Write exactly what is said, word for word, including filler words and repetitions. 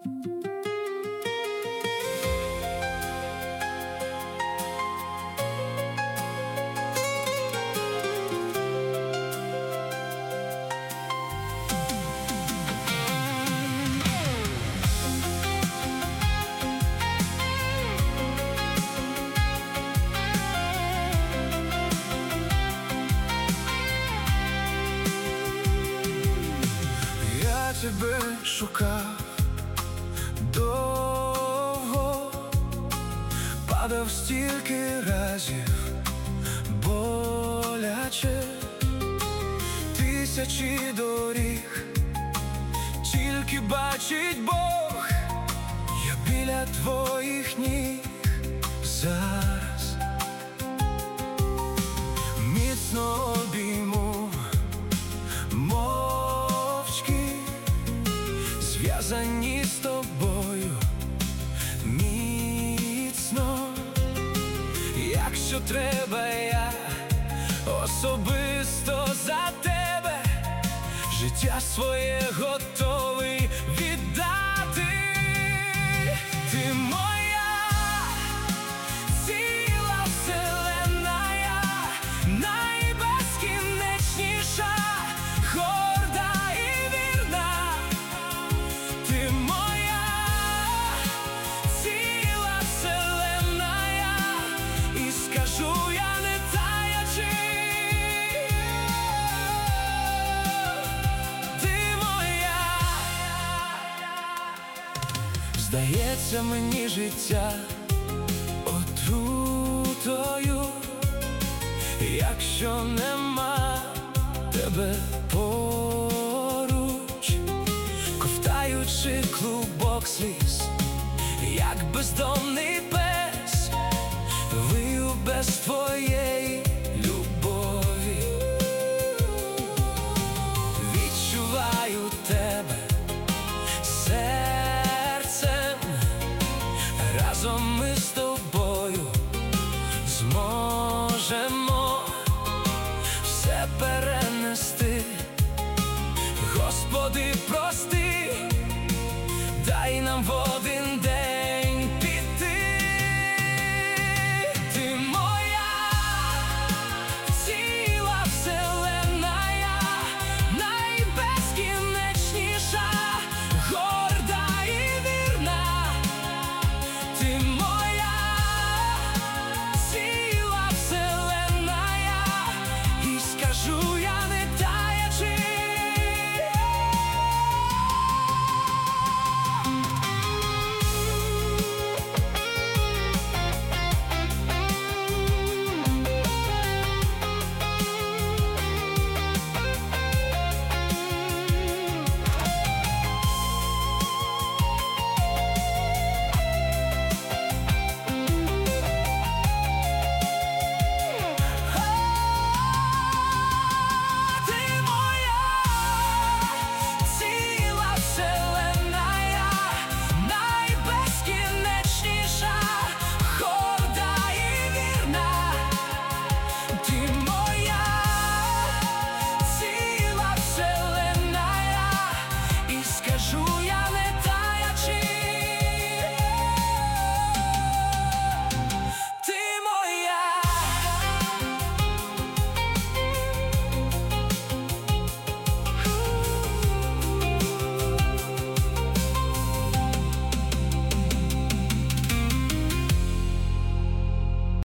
Тебе шукав довго, падав стільки разів, боляче, тисячі доріг, тільки бачить Бог, я біля твоїх ніг зараз, міцно обійму, зв'язані з тобою міцно. Якщо треба, я особисто за тебе життя своє готовий віддати. Ти моя ціла вселенная, найбезкінечніша, горда і вірна. Ти моя ціла вселенная, і скажу я не таячи, ти моя. Здається мені життя отрутою, якщо нема тебе поруч, ковтаючи клубок сліз, як бездомний пес, вию без твоєї любові. Відчуваю тебе серцем, разом ми з тобою зможемо все перенести. Господи, прости, дай нам води